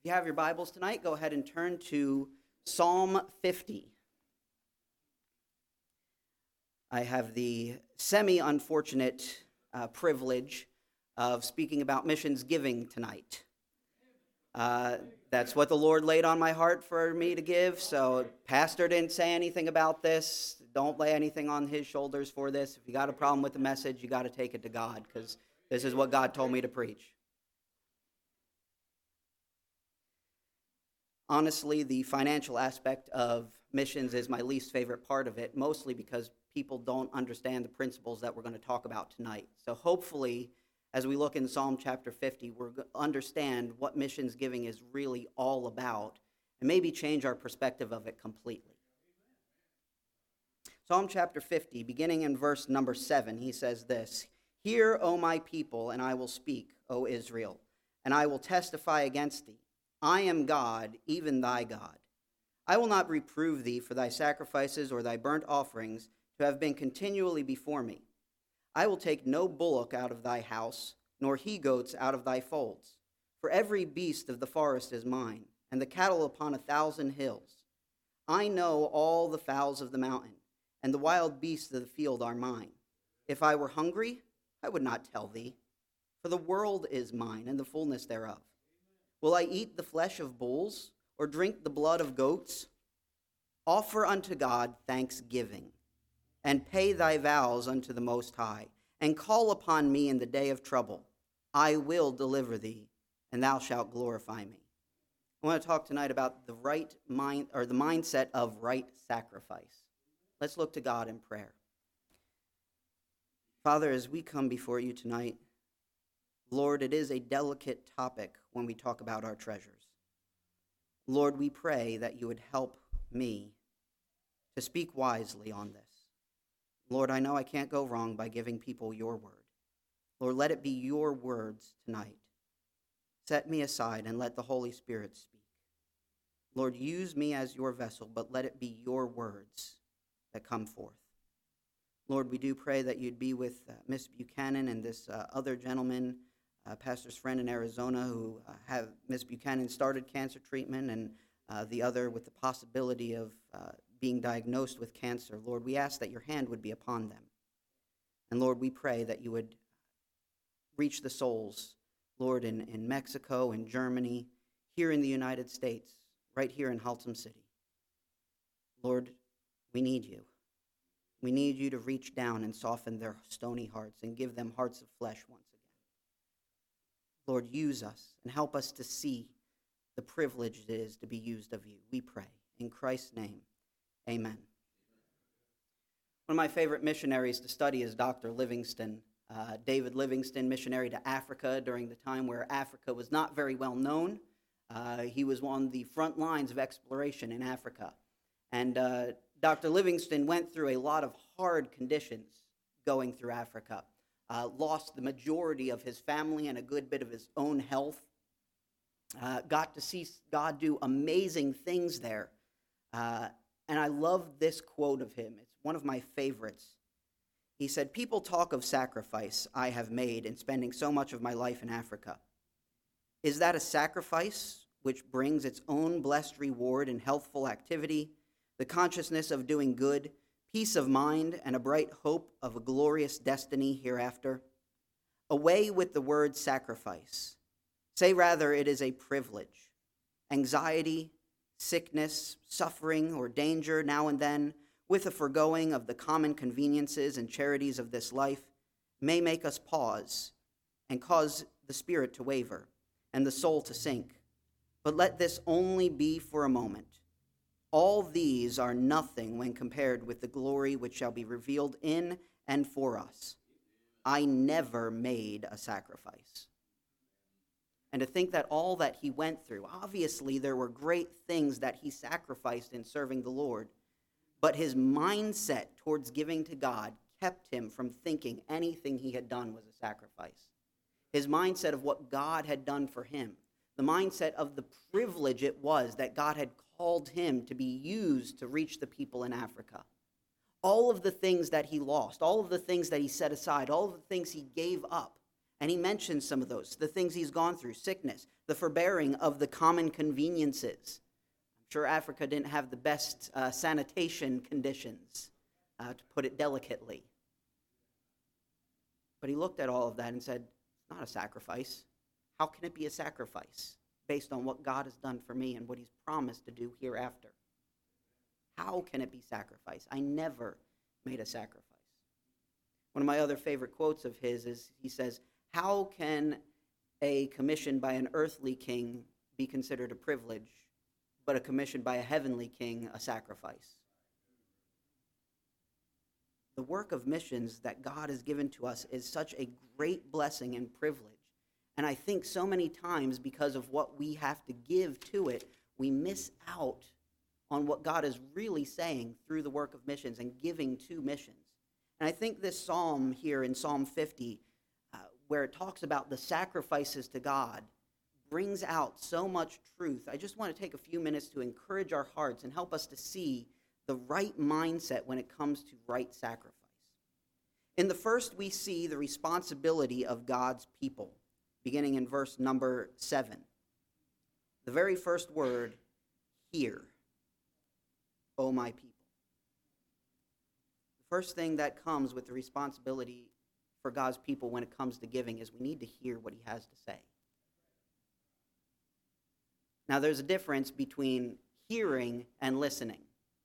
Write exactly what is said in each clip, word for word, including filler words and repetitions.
you have your Bibles tonight, go ahead and turn to Psalm fifty. I have the semi-unfortunate uh, privilege of speaking about missions giving tonight. Uh, that's what the Lord laid on my heart for me to give, so pastor didn't say anything about this. Don't lay anything on his shoulders for this. If you got a problem with the message, you got to take it to God, because this is what God told me to preach. Honestly, the financial aspect of missions is my least favorite part of it, mostly because people don't understand the principles that we're going to talk about tonight. So hopefully, as we look in Psalm chapter fifty, we're going to understand what missions giving is really all about and maybe change our perspective of it completely. Psalm chapter fifty, beginning in verse number seven, he says this, "Hear, O my people, and I will speak, O Israel, and I will testify against thee. I am God, even thy God. I will not reprove thee for thy sacrifices or thy burnt offerings to have been continually before me. I will take no bullock out of thy house, nor he-goats out of thy folds. For every beast of the forest is mine, and the cattle upon a thousand hills. I know all the fowls of the mountain, and the wild beasts of the field are mine. If I were hungry, I would not tell thee, for the world is mine, and the fullness thereof. Will I eat the flesh of bulls, or drink the blood of goats? Offer unto God thanksgiving, and pay thy vows unto the Most High, and call upon me in the day of trouble. I will deliver thee, and thou shalt glorify me." I want to talk tonight about the right mind, or the mindset of right sacrifice. Let's look to God in prayer. Father, as we come before you tonight, Lord, it is a delicate topic when we talk about our treasures. Lord, we pray that you would help me to speak wisely on this. Lord, I know I can't go wrong by giving people your word. Lord, let it be your words tonight. Set me aside and let the Holy Spirit speak. Lord, use me as your vessel, but let it be your words that come forth. Lord, we do pray that you'd be with uh, Miss Buchanan and this uh, other gentleman, uh, pastor's friend in Arizona, who uh, have Miss Buchanan started cancer treatment, and uh, the other with the possibility of uh, being diagnosed with cancer. Lord, we ask that your hand would be upon them. And Lord, we pray that you would reach the souls, Lord, in, in Mexico, in Germany, here in the United States, right here in Haltom City. Lord, we need you. We need you to reach down and soften their stony hearts and give them hearts of flesh once again. Lord, use us and help us to see the privilege it is to be used of you. We pray. In Christ's name, amen. One of my favorite missionaries to study is Doctor Livingstone. Uh, David Livingstone, missionary to Africa during the time where Africa was not very well known. Uh, he was on the front lines of exploration in Africa. And uh, Doctor Livingstone went through a lot of hard conditions going through Africa. Uh, lost the majority of his family and a good bit of his own health. Uh, got to see God do amazing things there. Uh, and I love this quote of him. It's one of my favorites. He said, "People talk of sacrifice I have made in spending so much of my life in Africa. Is that a sacrifice which brings its own blessed reward in healthful activity, the consciousness of doing good, peace of mind, and a bright hope of a glorious destiny hereafter? Away with the word sacrifice. Say rather it is a privilege. Anxiety, sickness, suffering, or danger now and then, with a foregoing of the common conveniences and charities of this life, may make us pause and cause the spirit to waver and the soul to sink. But let this only be for a moment. All these are nothing when compared with the glory which shall be revealed in and for us. I never made a sacrifice." And to think that all that he went through, obviously there were great things that he sacrificed in serving the Lord, but his mindset towards giving to God kept him from thinking anything he had done was a sacrifice. His mindset of what God had done for him, the mindset of the privilege it was that God had called him to be used to reach the people in Africa. All of the things that he lost, all of the things that he set aside, all of the things he gave up And he mentions some of those, the things he's gone through, sickness, the forbearing of the common conveniences. I'm sure Africa didn't have the best uh, sanitation conditions, uh, to put it delicately. But he looked at all of that and said, it's not a sacrifice. How can it be a sacrifice based on what God has done for me and what he's promised to do hereafter? How can it be sacrifice? I never made a sacrifice. One of my other favorite quotes of his is, he says, how can a commission by an earthly king be considered a privilege, but a commission by a heavenly king a sacrifice? The work of missions that God has given to us is such a great blessing and privilege. And I think so many times, because of what we have to give to it, we miss out on what God is really saying through the work of missions and giving to missions. And I think this psalm here in Psalm fifty, uh, where it talks about the sacrifices to God, brings out so much truth. I just want to take a few minutes to encourage our hearts and help us to see the right mindset when it comes to right sacrifice. In the first, we see the responsibility of God's people, beginning in verse number seven. The very first word, hear, O my people. The first thing that comes with the responsibility for God's people when it comes to giving is we need to hear what he has to say. Now, there's a difference between hearing and listening.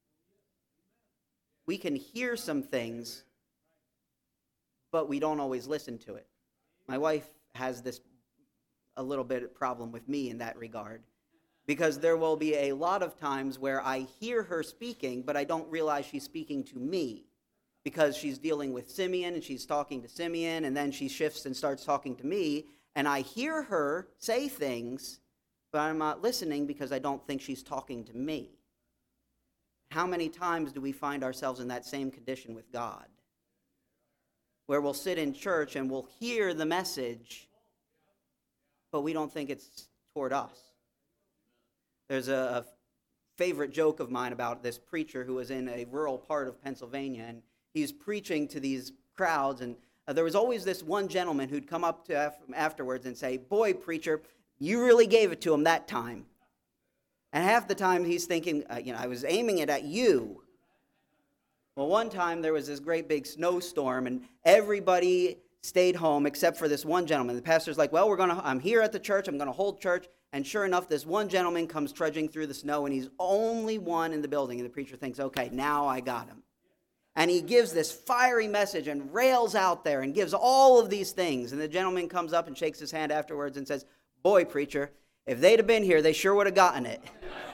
We can hear some things, but we don't always listen to it. My wife has this a little bit of problem with me in that regard, because there will be a lot of times where I hear her speaking, but I don't realize she's speaking to me, because she's dealing with Simeon and she's talking to Simeon, and then she shifts and starts talking to me, and I hear her say things, but I'm not listening because I don't think she's talking to me. How many times do we find ourselves in that same condition with God, where we'll sit in church and we'll hear the message, but we don't think it's toward us? There's a favorite joke of mine about this preacher who was in a rural part of Pennsylvania, and he's preaching to these crowds, and uh, there was always this one gentleman who'd come up to af- afterwards and say, "Boy, preacher, you really gave it to him that time." And half the time he's thinking, uh, you know, I was aiming it at you. Well, one time there was this great big snowstorm, and everybody stayed home except for this one gentleman. The pastor's like, well, we're gonna, I'm here at the church, I'm going to hold church. And sure enough, this one gentleman comes trudging through the snow, and he's only one in the building. And the preacher thinks, okay, now I got him. And he gives this fiery message and rails out there and gives all of these things. And the gentleman comes up and shakes his hand afterwards and says, boy, preacher, if they'd have been here, they sure would have gotten it.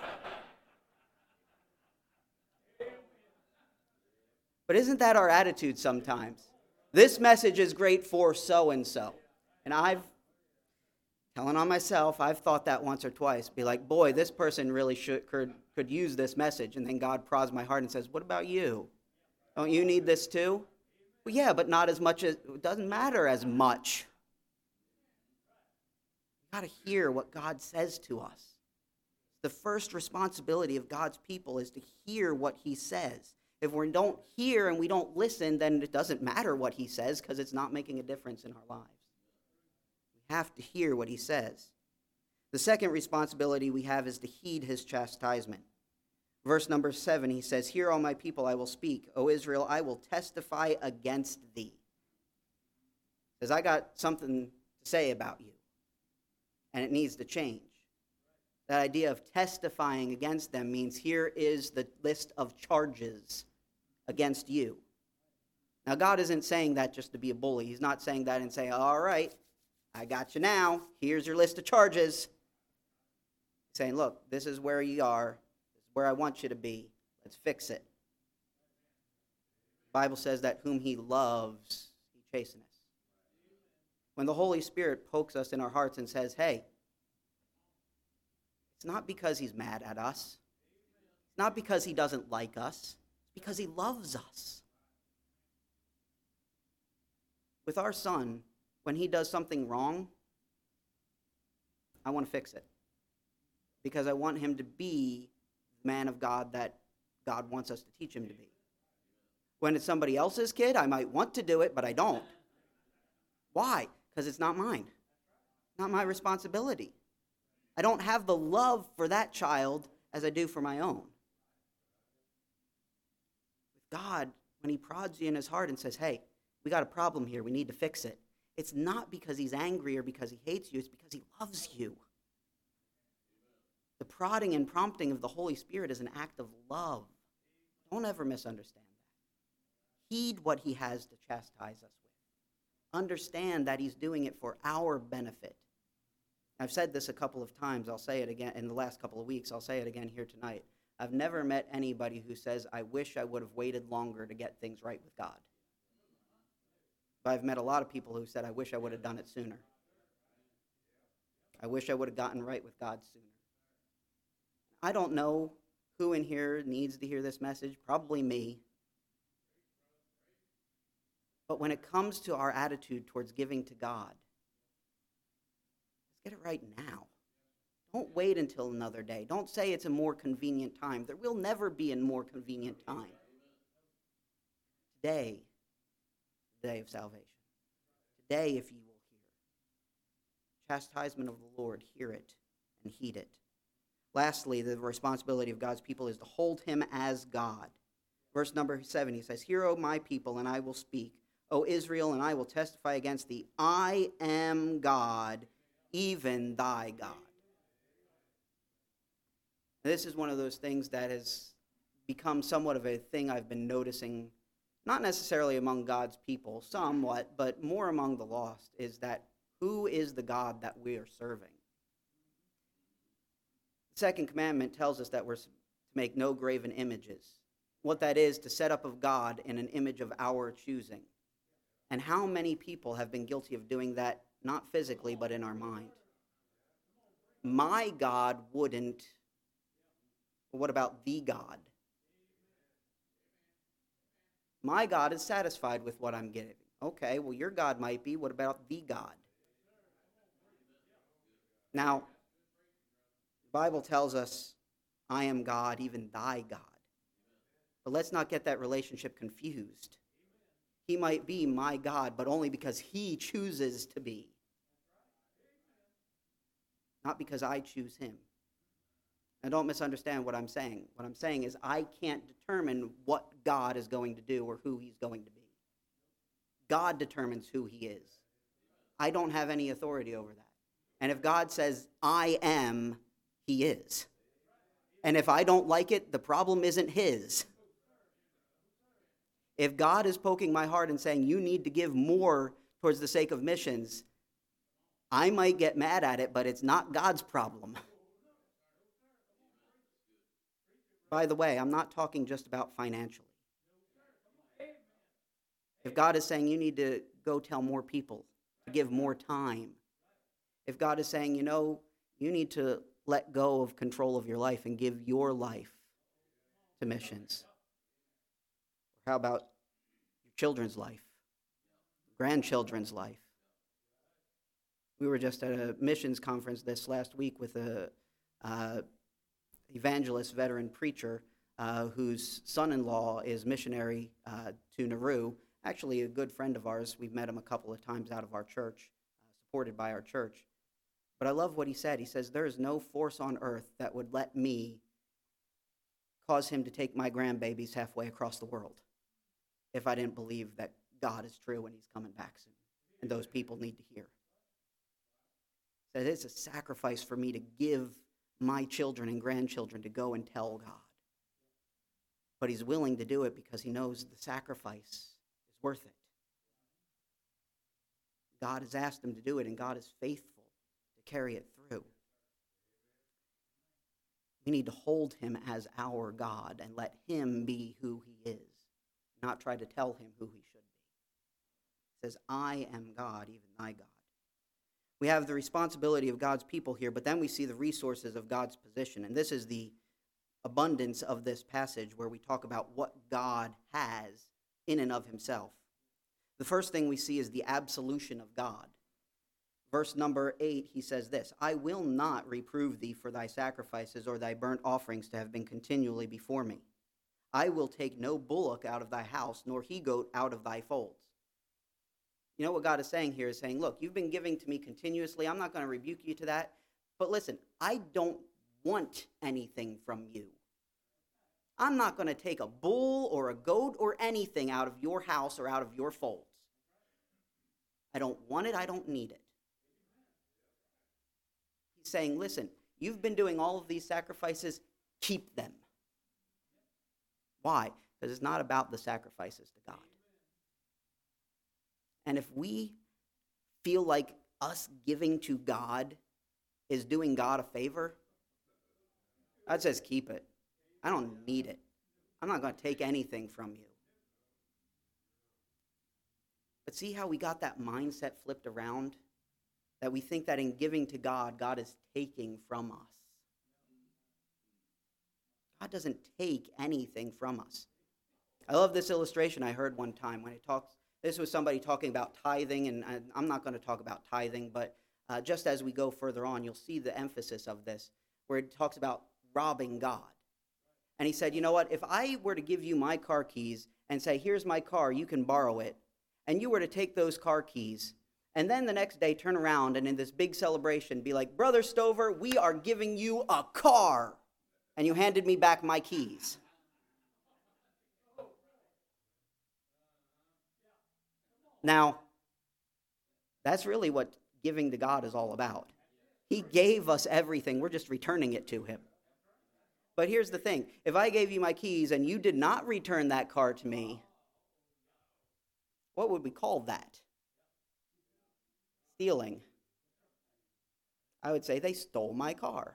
But isn't that our attitude sometimes? This message is great for so-and-so. And I've, telling on myself, I've thought that once or twice. Be like, boy, this person really should could, could use this message. And then God prods my heart and says, what about you? Don't you need this too? Well, yeah, but not as much as, it doesn't matter as much. You've got to hear what God says to us. The first responsibility of God's people is to hear what he says. If we don't hear and we don't listen, then it doesn't matter what he says, because it's not making a difference in our lives. We have to hear what he says. The second responsibility we have is to heed his chastisement. Verse number seven, he says, hear, O my people, I will speak. O Israel, I will testify against thee. He says, I got something to say about you, and it needs to change. That idea of testifying against them means here is the list of charges against you. Now, God isn't saying that just to be a bully. He's not saying that and saying, all right, I got you now. Here's your list of charges. He's saying, look, this is where you are. This is where I want you to be. Let's fix it. The Bible says that whom he loves, he chasteneth. When the Holy Spirit pokes us in our hearts and says, hey, it's not because he's mad at us. It's not because he doesn't like us. It's because he loves us. With our son, when he does something wrong, I want to fix it. Because I want him to be the man of God that God wants us to teach him to be. When it's somebody else's kid, I might want to do it, but I don't. Why? because it's not mine, not my responsibility. I don't have the love for that child as I do for my own. With God, when he prods you in his heart and says, hey, we got a problem here, we need to fix it, it's not because he's angry or because he hates you, it's because he loves you. The prodding and prompting of the Holy Spirit is an act of love. Don't ever misunderstand that. Heed what he has to chastise us with. Understand that he's doing it for our benefit. I've said this a couple of times. I'll say it again in the last couple of weeks. I'll say it again here tonight. I've never met anybody who says, I wish I would have waited longer to get things right with God. But I've met a lot of people who said, I wish I would have done it sooner. I wish I would have gotten right with God sooner. I don't know who in here needs to hear this message, probably me. But when it comes to our attitude towards giving to God, let's get it right now. Don't wait until another day. Don't say it's a more convenient time. There will never be a more convenient time. Today, the day of salvation. Today, if you will hear. Chastisement of the Lord, hear it and heed it. Lastly, the responsibility of God's people is to hold him as God. Verse number seven, he says, Hear, O my people, and I will speak. O Israel, and I will testify against thee. I am God, even thy God. This is one of those things that has become somewhat of a thing I've been noticing, not necessarily among God's people, somewhat, but more among the lost, is that who is the God that we are serving? The second commandment tells us that we're to make no graven images. What that is, to set up of God in an image of our choosing. And how many people have been guilty of doing that, not physically, but in our mind? My God wouldn't. What about the God? My God is satisfied with what I'm giving. Okay, well, your God might be. What about the God? Now, the Bible tells us, I am God, even thy God. But let's not get that relationship confused. He might be my God, but only because he chooses to be. Not because I choose him. Now, don't misunderstand what I'm saying. What I'm saying is I can't determine what God is going to do or who he's going to be. God determines who he is. I don't have any authority over that. And if God says, I am, he is. And if I don't like it, the problem isn't his. If God is poking my heart and saying, you need to give more towards the sake of missions, I might get mad at it, but it's not God's problem. By the way, I'm not talking just about financially. If God is saying you need to go tell more people, to give more time. If God is saying, you know, you need to let go of control of your life and give your life to missions. How about your children's life, grandchildren's life? We were just at a missions conference this last week with a uh, evangelist, veteran preacher, uh, whose son-in-law is missionary uh, to Nauru. Actually, a good friend of ours. We've met him a couple of times out of our church, uh, supported by our church. But I love what he said. He says, there is no force on earth that would let me cause him to take my grandbabies halfway across the world if I didn't believe that God is true and he's coming back soon. And those people need to hear. He says, it's a sacrifice for me to give my children and grandchildren to go and tell God. But he's willing to do it because he knows the sacrifice is worth it. God has asked him to do it, and God is faithful to carry it through. We need to hold him as our God and let him be who he is, not try to tell him who he should be. He says, I am God, even thy God. We have the responsibility of God's people here, but then we see the resources of God's position. And this is the abundance of this passage where we talk about what God has in and of himself. The first thing we see is the absolution of God. Verse number eight, he says this, I will not reprove thee for thy sacrifices or thy burnt offerings to have been continually before me. I will take no bullock out of thy house, nor he-goat out of thy folds. You know what God is saying here is saying, look, you've been giving to me continuously. I'm not going to rebuke you to that. But listen, I don't want anything from you. I'm not going to take a bull or a goat or anything out of your house or out of your folds. I don't want it. I don't need it. He's saying, listen, you've been doing all of these sacrifices. Keep them. Why? Because it's not about the sacrifices to God. And if we feel like us giving to God is doing God a favor, God says keep it. I don't need it. I'm not going to take anything from you. But see how we got that mindset flipped around? That we think that in giving to God, God is taking from us. God doesn't take anything from us. I love this illustration I heard one time when it talks. This was somebody talking about tithing, and I'm not going to talk about tithing, but uh, just as we go further on, you'll see the emphasis of this, where it talks about robbing God. And he said, you know what, if I were to give you my car keys and say, here's my car, you can borrow it, and you were to take those car keys, and then the next day turn around and in this big celebration be like, Brother Stover, we are giving you a car, and you handed me back my keys. Now, that's really what giving to God is all about. He gave us everything. We're just returning it to him. But here's the thing. If I gave you my keys and you did not return that car to me, what would we call that? Stealing. I would say they stole my car.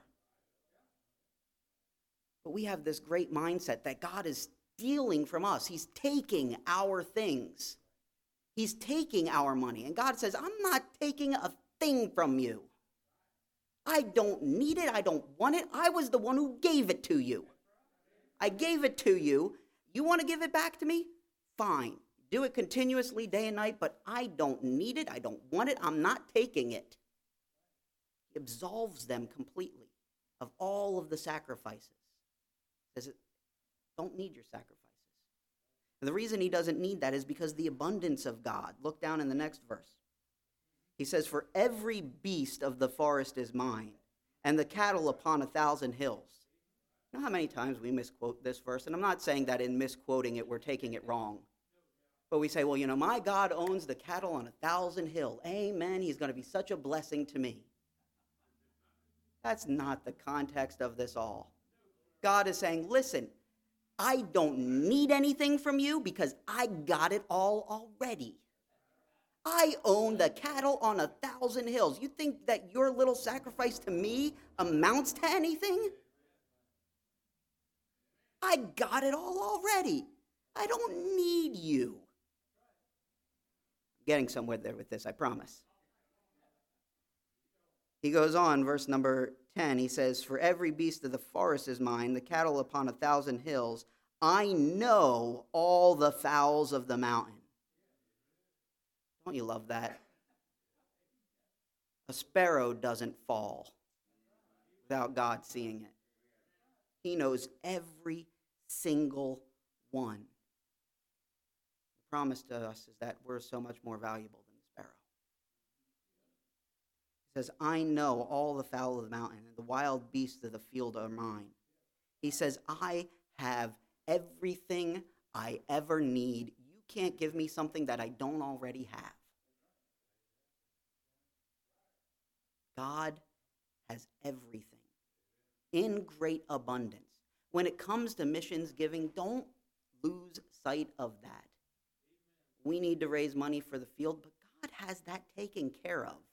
But we have this great mindset that God is stealing from us. He's taking our things. He's taking our money. And God says, I'm not taking a thing from you. I don't need it. I don't want it. I was the one who gave it to you. I gave it to you. You want to give it back to me? Fine. Do it continuously day and night, but I don't need it. I don't want it. I'm not taking it. He absolves them completely of all of the sacrifices. He says, don't need your sacrifices. And the reason he doesn't need that is because the abundance of God. Look down in the next verse. He says, for every beast of the forest is mine, and the cattle upon a thousand hills. You know how many times we misquote this verse? And I'm not saying that in misquoting it, we're taking it wrong. But we say, well, you know, my God owns the cattle on a thousand hills. Amen. He's going to be such a blessing to me. That's not the context of this all. God is saying, listen, I don't need anything from you because I got it all already. I own the cattle on a thousand hills. You think that your little sacrifice to me amounts to anything? I got it all already. I don't need you. I'm getting somewhere there with this, I promise. He goes on, verse number ten, he says, for every beast of the forest is mine, the cattle upon a thousand hills. I know all the fowls of the mountain. Don't you love that? A sparrow doesn't fall without God seeing it. He knows every single one. The promise to us is that we're so much more valuable than the sparrow. He says, I know all the fowl of the mountain, and the wild beasts of the field are mine. He says, I have everything I ever need. You can't give me something that I don't already have. God has everything in great abundance. When it comes to missions giving, don't lose sight of that. We need to raise money for the field, but God has that taken care of.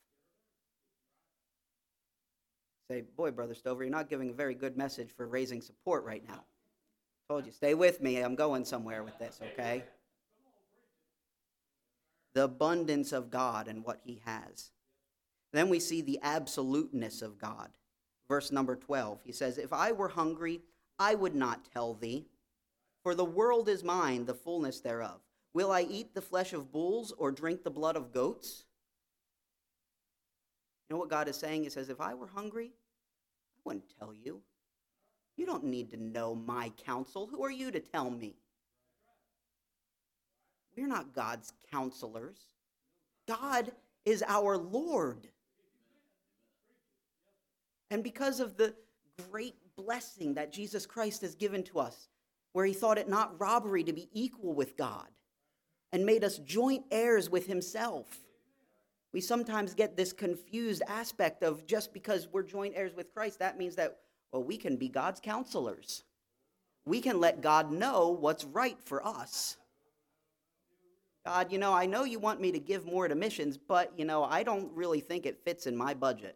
Say, boy, Brother Stover, you're not giving a very good message for raising support right now. Told you, stay with me. I'm going somewhere with this, okay? The abundance of God and what he has. Then we see the absoluteness of God. Verse number twelve, he says, if I were hungry, I would not tell thee, for the world is mine, the fullness thereof. Will I eat the flesh of bulls or drink the blood of goats? You know what God is saying? He says, if I were hungry, I wouldn't tell you. You don't need to know my counsel. Who are you to tell me? We're not God's counselors. God is our Lord. And because of the great blessing that Jesus Christ has given to us, where he thought it not robbery to be equal with God and made us joint heirs with himself. We sometimes get this confused aspect of just because we're joint heirs with Christ, that means that, well, we can be God's counselors. We can let God know what's right for us. God, you know, I know you want me to give more to missions, but, you know, I don't really think it fits in my budget.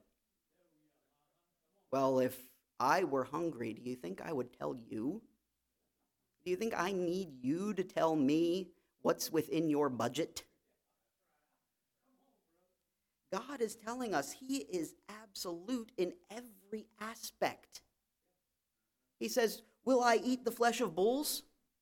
Well, if I were hungry, do you think I would tell you? Do you think I need you to tell me what's within your budget? God is telling us he is absolute in every aspect. He says, will I eat the flesh of bulls?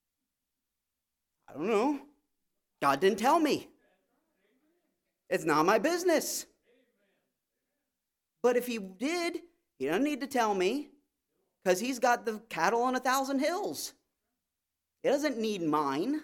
I don't know. God didn't tell me. It's not my business. But if he did, he doesn't need to tell me, because he's got the cattle on a thousand hills. He doesn't need mine.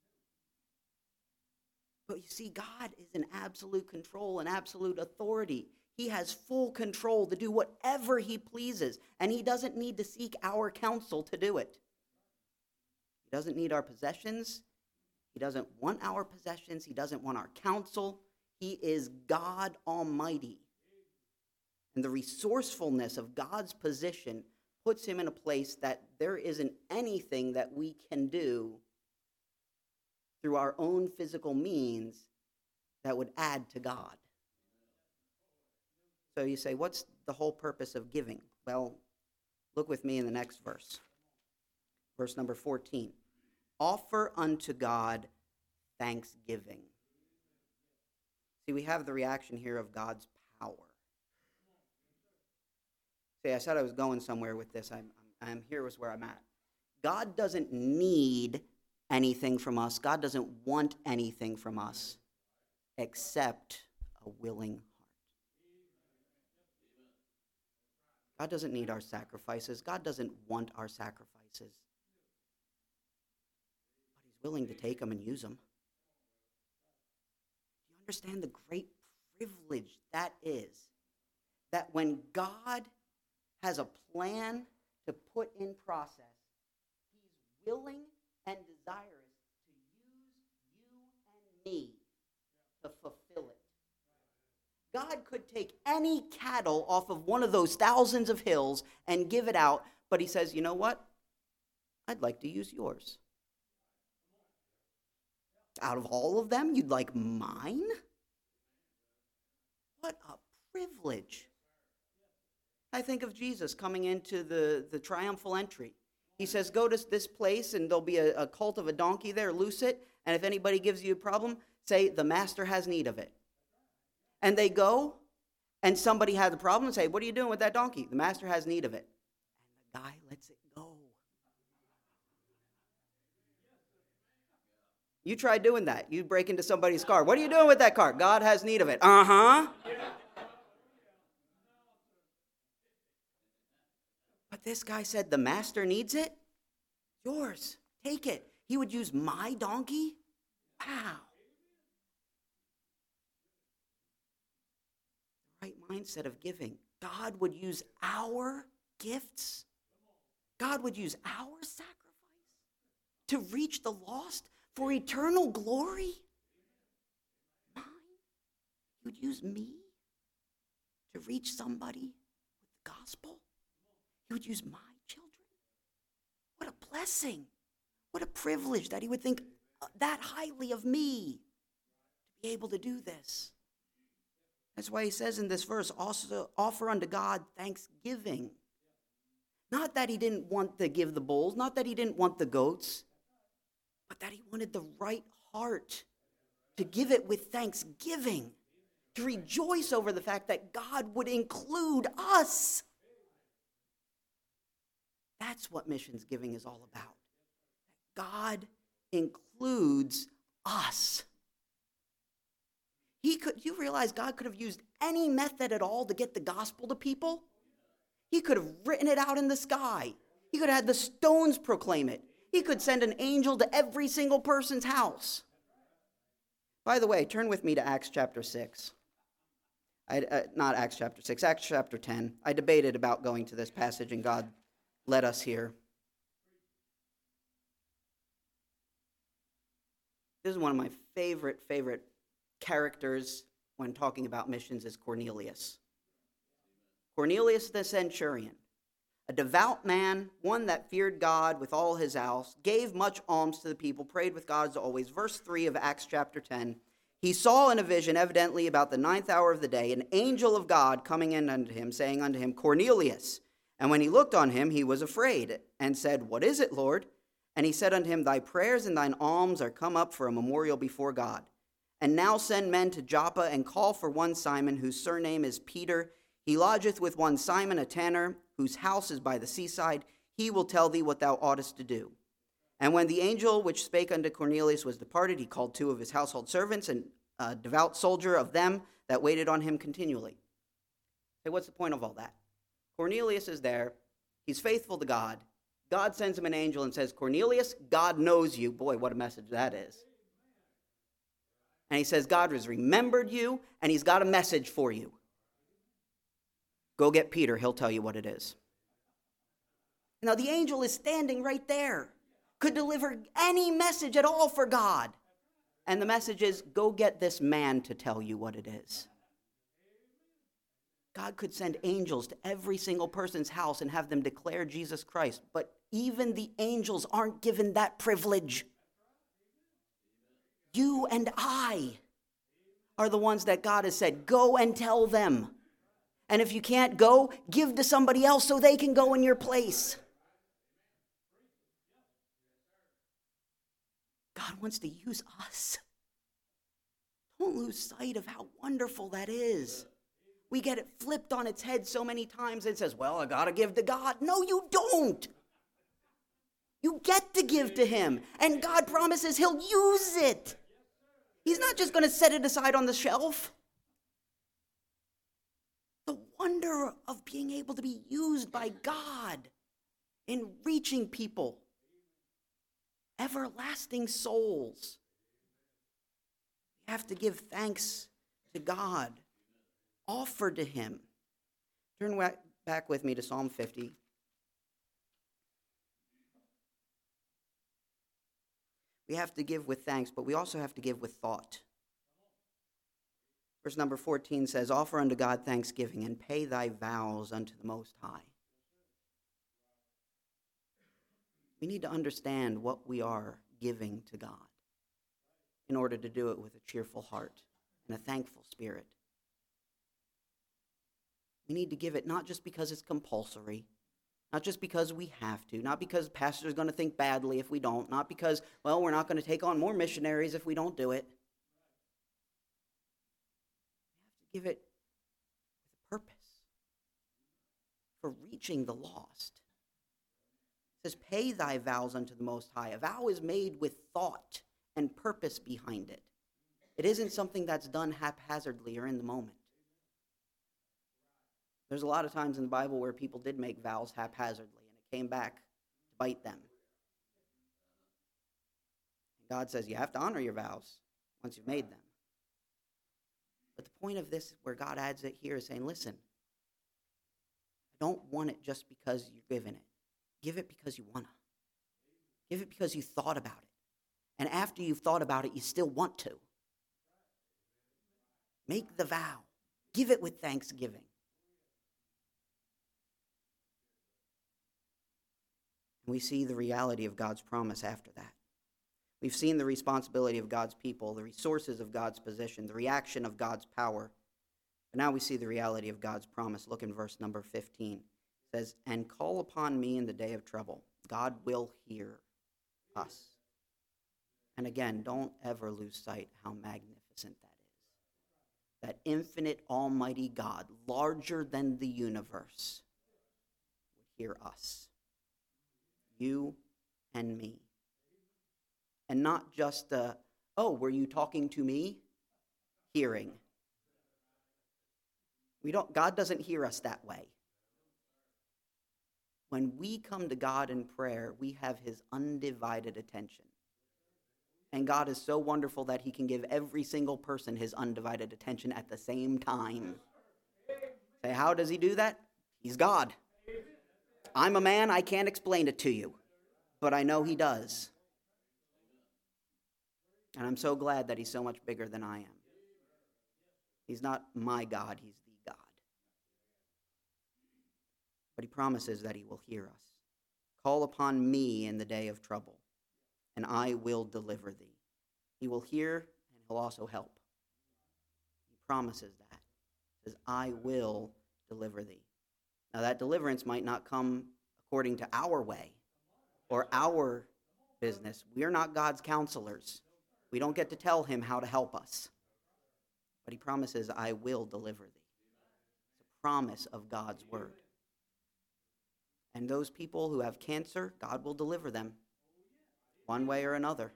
But you see, God is in absolute control and absolute authority. He has full control to do whatever he pleases, and he doesn't need to seek our counsel to do it. He doesn't need our possessions. He doesn't want our possessions. He doesn't want our counsel. He is God Almighty. And the resourcefulness of God's position puts him in a place that there isn't anything that we can do through our own physical means that would add to God. So you say, what's the whole purpose of giving? Well, look with me in the next verse. Verse number fourteen. Offer unto God thanksgiving. See, we have the reaction here of God's power. See, I said I was going somewhere with this. I'm, I'm, I'm here was where I'm at. God doesn't need anything from us. God doesn't want anything from us except a willing heart. God doesn't need our sacrifices. God doesn't want our sacrifices. But he's willing to take them and use them. Do you understand the great privilege that is? That when God has a plan to put in process, he's willing and desirous to use you and me to fulfill it. God could take any cattle off of one of those thousands of hills and give it out, but he says, you know what? I'd like to use yours. Out of all of them, you'd like mine? What a privilege. I think of Jesus coming into the, the triumphal entry. He says, go to this place and there'll be a, a colt of a donkey there, loose it, and if anybody gives you a problem, say, the master has need of it. And they go, and somebody had the problem and say, what are you doing with that donkey? The master has need of it. And the guy lets it go. You try doing that. You break into somebody's car. What are you doing with that car? God has need of it. Uh-huh. But this guy said, the master needs it? Yours. Take it. He would use my donkey? Wow. The right mindset of giving. God would use our gifts. God would use our sacrifice to reach the lost for eternal glory. Mine. He would use me to reach somebody with the gospel. He would use my children. What a blessing. What a privilege that he would think that highly of me to be able to do this. That's why he says in this verse, also offer unto God thanksgiving. Not that he didn't want to give the bulls, not that he didn't want the goats, but that he wanted the right heart to give it with thanksgiving, to rejoice over the fact that God would include us. That's what missions giving is all about. God includes us. He could, you realize God could have used any method at all to get the gospel to people? He could have written it out in the sky. He could have had the stones proclaim it. He could send an angel to every single person's house. By the way, turn with me to Acts chapter six. I, uh, not Acts chapter six, Acts chapter ten. I debated about going to this passage, and God led us here. This is one of my favorite, favorite characters when talking about missions is Cornelius. Cornelius the centurion, a devout man, one that feared God with all his house, gave much alms to the people, prayed with God as always. Verse three of Acts chapter ten, he saw in a vision, evidently about the ninth hour of the day, an angel of God coming in unto him, saying unto him, Cornelius. And when he looked on him, he was afraid, and said, What is it, Lord? And he said unto him, Thy prayers and thine alms are come up for a memorial before God. And now send men to Joppa, and call for one Simon, whose surname is Peter. He lodgeth with one Simon a tanner, whose house is by the seaside. He will tell thee what thou oughtest to do. And when the angel which spake unto Cornelius was departed, he called two of his household servants, and a devout soldier of them that waited on him continually. Hey, what's the point of all that? Cornelius is there. He's faithful to God. God sends him an angel and says, Cornelius, God knows you. Boy, what a message that is. And he says, God has remembered you, and he's got a message for you. Go get Peter. He'll tell you what it is. Now, the angel is standing right there. Could deliver any message at all for God. And the message is, go get this man to tell you what it is. God could send angels to every single person's house and have them declare Jesus Christ. But even the angels aren't given that privilege. You and I are the ones that God has said, go and tell them. And if you can't go, give to somebody else so they can go in your place. God wants to use us. Don't lose sight of how wonderful that is. We get it flipped on its head so many times. It says, well, I got to give to God. No, you don't. You get to give to him. And God promises he'll use it. He's not just going to set it aside on the shelf. The wonder of being able to be used by God in reaching people. Everlasting souls. We have to give thanks to God. Offer to him. Turn back with me to Psalm fifty. We have to give with thanks, but we also have to give with thought. Verse number fourteen says, Offer unto God thanksgiving, and pay thy vows unto the Most High. We need to understand what we are giving to God in order to do it with a cheerful heart and a thankful spirit. We need to give it not just because it's compulsory, not just because we have to, not because the pastor is going to think badly if we don't, not because, well, we're not going to take on more missionaries if we don't do it. We have to give it with a purpose for reaching the lost. It says, pay thy vows unto the Most High. A vow is made with thought and purpose behind it. It isn't something that's done haphazardly or in the moment. There's a lot of times in the Bible where people did make vows haphazardly, and it came back to bite them. God says you have to honor your vows once you've made them. But the point of this, where God adds it here, is saying, listen, I don't want it just because you're given it. Give it because you want to. Give it because you thought about it. And after you've thought about it, you still want to. Make the vow. Give it with thanksgiving. We see the reality of God's promise after that. We've seen the responsibility of God's people, the resources of God's position, the reaction of God's power. But now we see the reality of God's promise. Look in verse number fifteen. It says, and call upon me in the day of trouble. God will hear us. And again, don't ever lose sight how magnificent that is. That infinite, almighty God, larger than the universe, would hear us. You and me. And not just, uh, oh, were you talking to me? Hearing. We don't. God doesn't hear us that way. When we come to God in prayer, we have his undivided attention. And God is so wonderful that he can give every single person his undivided attention at the same time. Say, how does he do that? He's God. I'm a man, I can't explain it to you, but I know he does. And I'm so glad that he's so much bigger than I am. He's not my God, he's the God. But he promises that he will hear us. Call upon me in the day of trouble, and I will deliver thee. He will hear, and he'll also help. He promises that. He says, I will deliver thee. Now that deliverance might not come according to our way or our business. We are not God's counselors. We don't get to tell him how to help us. But he promises, I will deliver thee. It's a promise of God's word. And those people who have cancer, God will deliver them one way or another.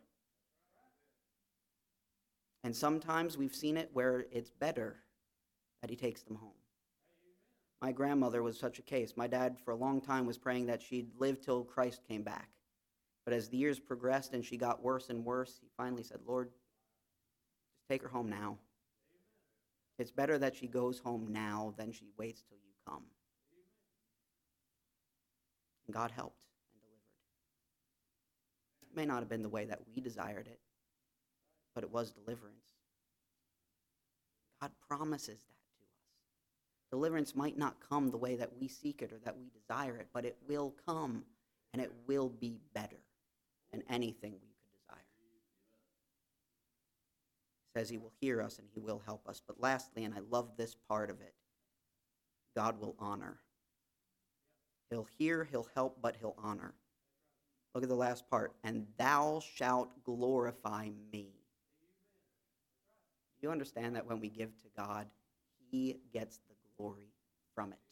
And sometimes we've seen it where it's better that he takes them home. My grandmother was such a case. My dad, for a long time, was praying that she'd live till Christ came back. But as the years progressed and she got worse and worse, he finally said, Lord, just take her home now. It's better that she goes home now than she waits till you come. And God helped and delivered. It may not have been the way that we desired it, but it was deliverance. God promises that. Deliverance might not come the way that we seek it or that we desire it, but it will come, and it will be better than anything we could desire. He says he will hear us and he will help us. But lastly, and I love this part of it, God will honor. He'll hear, he'll help, but he'll honor. Look at the last part. And thou shalt glorify me. Do you understand that when we give to God, he gets the glory from it?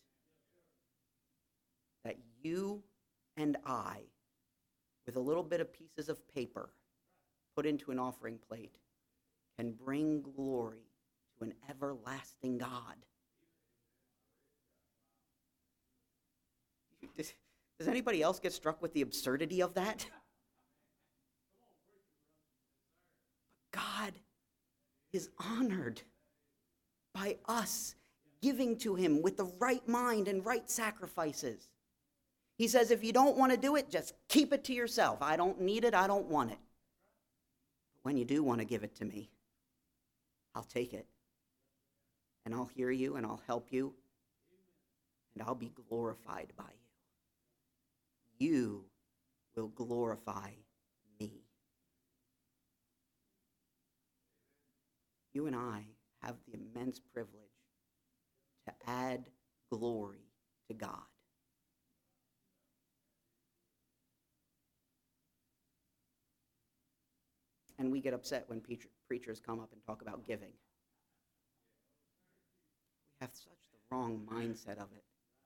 That you and I, with a little bit of pieces of paper put into an offering plate, can bring glory to an everlasting God. Does, does anybody else get struck with the absurdity of that? But God is honored by us giving to him with the right mind and right sacrifices. He says, if you don't want to do it, just keep it to yourself. I don't need it. I don't want it. But when you do want to give it to me, I'll take it. And I'll hear you and I'll help you. And I'll be glorified by you. You will glorify me. You and I have the immense privilege to add glory to God. And we get upset when preacher, preachers come up and talk about giving. We have such the wrong mindset of it.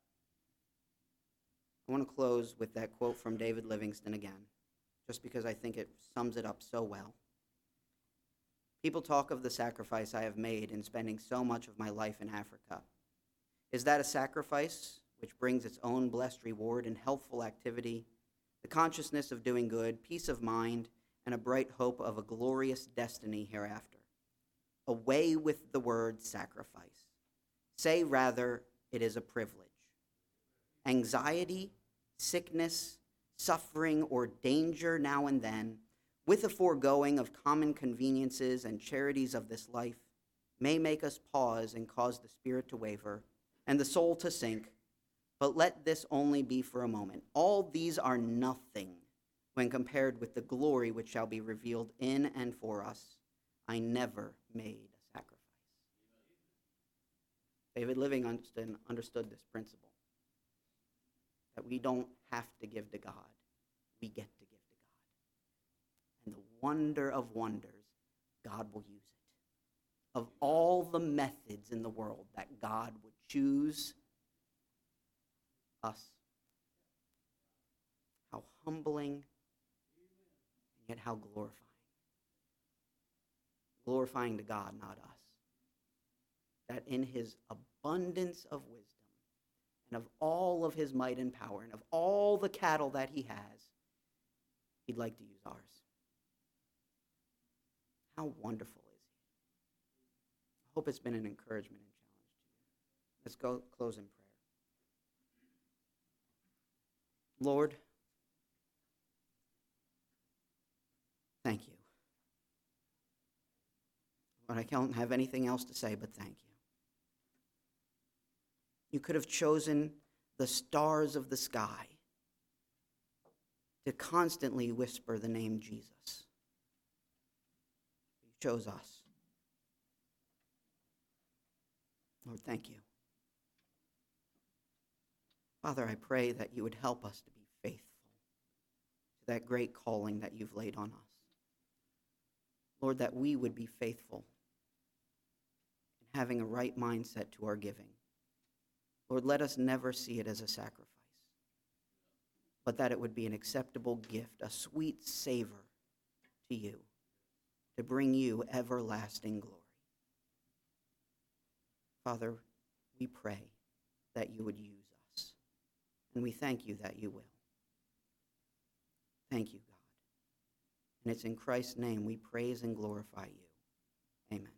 I want to close with that quote from David Livingstone again, just because I think it sums it up so well. People talk of the sacrifice I have made in spending so much of my life in Africa. Is that a sacrifice which brings its own blessed reward in helpful activity, the consciousness of doing good, peace of mind, and a bright hope of a glorious destiny hereafter? Away with the word sacrifice. Say rather, it is a privilege. Anxiety, sickness, suffering, or danger now and then, with the foregoing of common conveniences and charities of this life, may make us pause and cause the spirit to waver and the soul to sink, but let this only be for a moment. All these are nothing when compared with the glory which shall be revealed in and for us. I never made a sacrifice. David Livingstone understood this principle, that we don't have to give to God, we get to give to God. And the wonder of wonders, God will use it. Of all the methods in the world that God would choose, us. How humbling, and yet how glorifying. Glorifying to God, not us. That in his abundance of wisdom, and of all of his might and power, and of all the cattle that he has, he'd like to use ours. How wonderful is he? I hope it's been an encouragement and challenge to you. Let's go close in prayer. Lord, thank you. Lord, I don't have anything else to say but thank you. You could have chosen the stars of the sky to constantly whisper the name Jesus. You chose us. Lord, thank you. Father, I pray that you would help us to be faithful to that great calling that you've laid on us. Lord, that we would be faithful in having a right mindset to our giving. Lord, let us never see it as a sacrifice, but that it would be an acceptable gift, a sweet savor to you, to bring you everlasting glory. Father, we pray that you would use us, and we thank you that you will. Thank you, God. And it's in Christ's name we praise and glorify you. Amen.